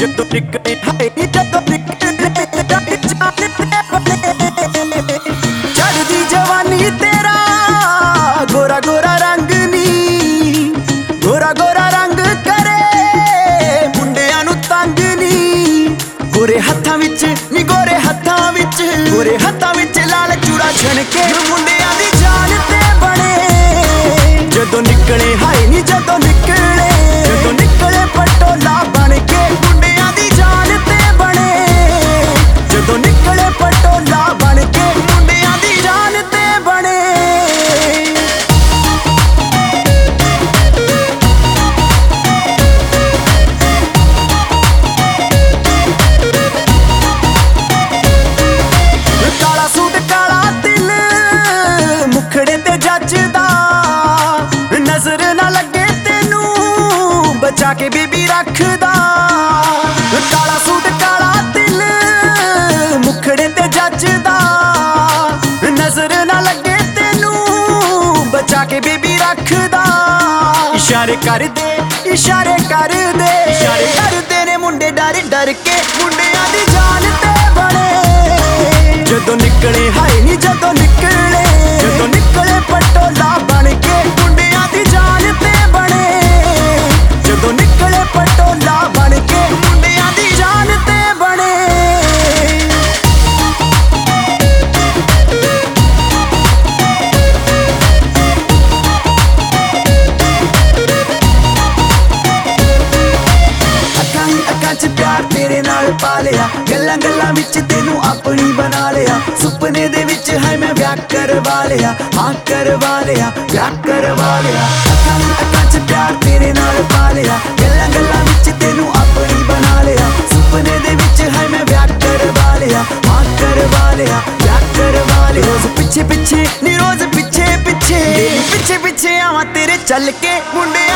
ਜਦੋਂ ਨਿਕਲੇ ਹਾਏ ਨੀ ਜਦੋਂ ਨਿਕਲੇ ਚੜ੍ਹਦੀ ਜਵਾਨੀ ਤੇਰਾ ਗੋਰਾ ਗੋਰਾ ਰੰਗ ਨੀ ਗੋਰਾ ਗੋਰਾ ਰੰਗ ਕਰੇ ਮੁੰਡਿਆਂ ਨੂੰ ਤੰਗ ਨੀ ਗੋਰੇ ਹੱਥਾਂ ਵਿੱਚ ਨੀ ਗੋਰੇ ਹੱਥਾਂ ਵਿੱਚ ਗੋਰੇ ਹੱਥਾਂ ਵਿੱਚ ਲਾਲ ਚੂੜਾ ਛਣ ਕੇ ਮੁੰਡਿਆਂ ਦੀ ਜਾਨ ਤੇ ਬਣੇ ਜਦੋਂ ਨਿਕਲੇ ਹਾਏ ਨੀ ਜਦੋਂ ਨਿਕਲੇ ਪਟੋਲਾ ਬਣ ਕੇ ਮੁੰਡਿਆਂ ਦੀ ਜਾਨ ਤੇ ਬਣੇ ਜਦੋਂ ਨਿਕਲੇ ਪਟੋਲਾ ਬਣ ਕੇ ਮੁੰਡਿਆਂ ਦੀ ਜਾਨ ਤੇ ਬਣੇ ਕਾਲਾ ਸੂਟ ਕਾਲਾ ਦਿਲ ਮੁਖੜੇ ਤੇ ਜੱਜਦਾ ਨਜ਼ਰ ਨਾ ਲੱਗੇ ਤੈਨੂੰ ਬਚਾ ਕੇ ਬੀਬੀ ਰੱਖਦਾ ਕਾਲਾ ਸੂਟ ਕਾਲਾ ਦਿਲ ਮੁਖੜੇ ਤੇ ਜੱਜਦਾ ਨਜ਼ਰ ਨਾ ਲੱਗੇ ਤੈਨੂੰ ਬਚਾ ਕੇ ਬੀਬੀ ਰੱਖਦਾ ਇਸ਼ਾਰੇ ਕਰਦੇ ਇਸ਼ਾਰੇ ਕਰਦੇ ਇਸ਼ਾਰੇ ਕਰਦੇ ਨੇ ਮੁੰਡੇ ਡਰ ਡਰ ਕੇ ਮੁੰਡਿਆਂ ਦੀ ਜਾਨ ਤੇ ਬਣੇ ਜਦੋਂ ਨਿਕਲੇ ਹਾਏ ਨੀ ਜਦੋਂ ਨਿਕਲੇ ਪਟੋਲਾ ਬਣ ਕੇ ਮੁੰਡਿਆਂ ਦੀ ਜਾਨ ਤੇ ਬਣੇ ਜਦੋਂ ਨਿਕਲੇ ਪਟੋਲਾ ਬਣ ਕੇ ਮੁੰਡਿਆਂ ਦੀ ਜਾਨ ਤੇ ਬਣੇ ਅੱਖਾਂ ਹੀ ਅੱਖਾਂ 'ਚ ਪਿਆਰ ਤੇਰੇ ਨਾਲ ਪਾ ਲਿਆ ਗੱਲਾਂ ਗੱਲਾਂ ਵਿੱਚ ਤੈਨੂੰ ਆਪਣੀ ਬਣਾ ਲਿਆ ਸੁਪਨੇ ਦੇ ਵਿੱਚ ਹੈ ਮੈਂ ਵਿਆਹ ਕਰਵਾ ਲਿਆ ਹਾਂ ਕਰਵਾ ਲਿਆ ਵਿਆਹ ਕਰਵਾ ਲਿਆ ਅੱਖਾਂ ਹੀ ਅੱਖਾਂ 'ਚ ਪਿਆਰ ਤੇਰੇ ਨਾਲ ਪਾ ਲਿਆ ਗੱਲਾਂ ਗੱਲਾਂ ਵਿੱਚ ਤੈਨੂੰ ਆਪਣੀ ਬਣਾ ਲਿਆ ਸੁਪਨੇ ਦੇ ਵਿੱਚ ਹੈ ਮੈਂ ਵਿਆਹ ਕਰਵਾ ਲਿਆ ਹਾਂ ਕਰਵਾ ਲਿਆ ਵਿਆਹ ਕਰਵਾ ਲਿਆ ਰੋਜ਼ ਪਿੱਛੇ ਪਿੱਛੇ ਨੀ ਰੋਜ਼ ਪਿੱਛੇ ਪਿੱਛੇ ਪਿੱਛੇ ਪਿੱਛੇ ਆਵਾਂ ਤੇਰੇ ਚੱਲ ਕੇ ਮੁੰਡੇ